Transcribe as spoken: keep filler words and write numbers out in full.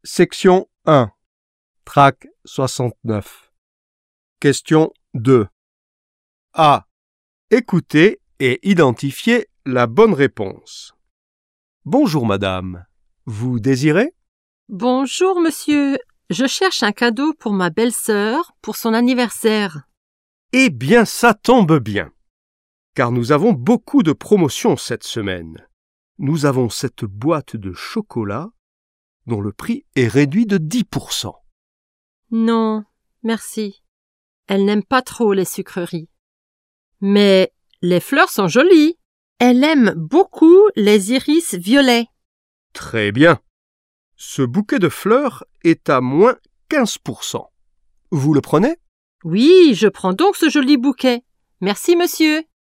Section un. Trac soixante-neuf. Question deux. A. Écoutez et identifiez la bonne réponse. Bonjour madame, vous désirez? Bonjour monsieur, je cherche un cadeau pour ma belle-sœur pour son anniversaire. Eh bien, ça tombe bien, car nous avons beaucoup de promotions cette semaine. Nous avons cette boîte de chocolat dont le prix est réduit de dix pour cent. Non, merci. Elle n'aime pas trop les sucreries. Mais les fleurs sont jolies. Elle aime beaucoup les iris violets. Très bien. Ce bouquet de fleurs est à moins quinze pour cent. Vous le prenez? Oui, je prends donc ce joli bouquet. Merci monsieur.